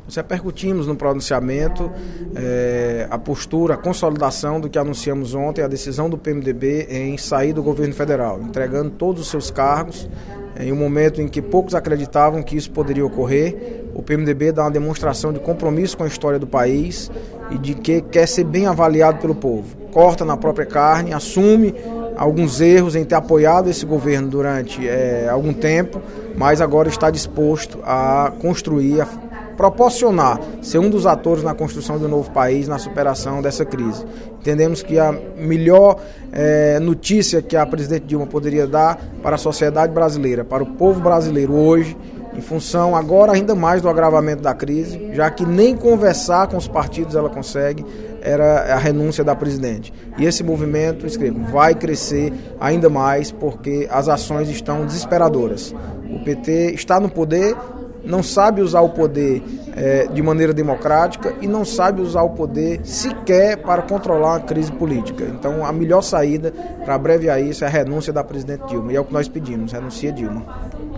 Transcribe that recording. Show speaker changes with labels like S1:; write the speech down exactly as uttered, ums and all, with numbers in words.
S1: Nós repercutimos no pronunciamento é, a postura, a consolidação do que anunciamos ontem, a decisão do P M D B em sair do governo federal, entregando todos os seus cargos. Em um momento em que poucos acreditavam que isso poderia ocorrer, o P M D B dá uma demonstração de compromisso com a história do país e de que quer ser bem avaliado pelo povo. Corta na própria carne, assume alguns erros em ter apoiado esse governo durante é, algum tempo, mas agora está disposto a construir, a proporcionar, ser um dos atores na construção de um novo país, na superação dessa crise. Entendemos que a melhor é, notícia que a presidente Dilma poderia dar para a sociedade brasileira, para o povo brasileiro hoje, em função agora ainda mais do agravamento da crise, já que nem conversar com os partidos ela consegue, era a renúncia da presidente. E esse movimento, escrevo, vai crescer ainda mais porque as ações estão desesperadoras. O P T está no poder, não sabe usar o poder é, de maneira democrática e não sabe usar o poder sequer para controlar a crise política. Então, a melhor saída para abreviar isso é a renúncia da presidente Dilma. E é o que nós pedimos, renuncia Dilma.